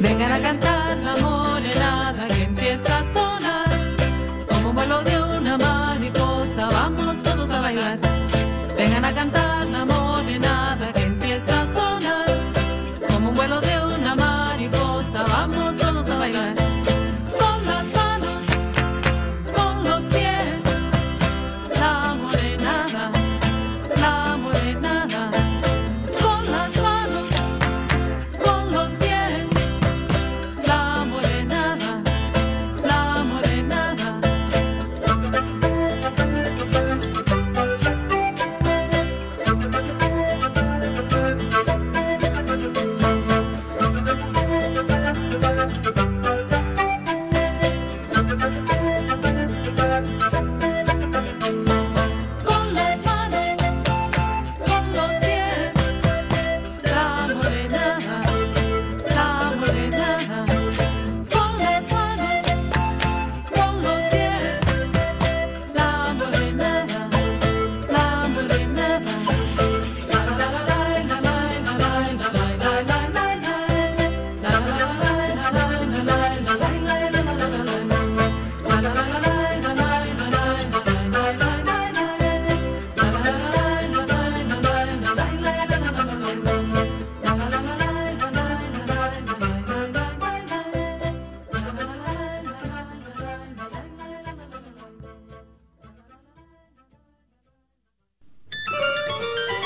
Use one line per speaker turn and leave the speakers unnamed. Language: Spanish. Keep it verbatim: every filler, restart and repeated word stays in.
Vengan a cantar la morenada que empieza a sonar. Como un vuelo de una mariposa, vamos todos a bailar. Vengan a cantar la morenada.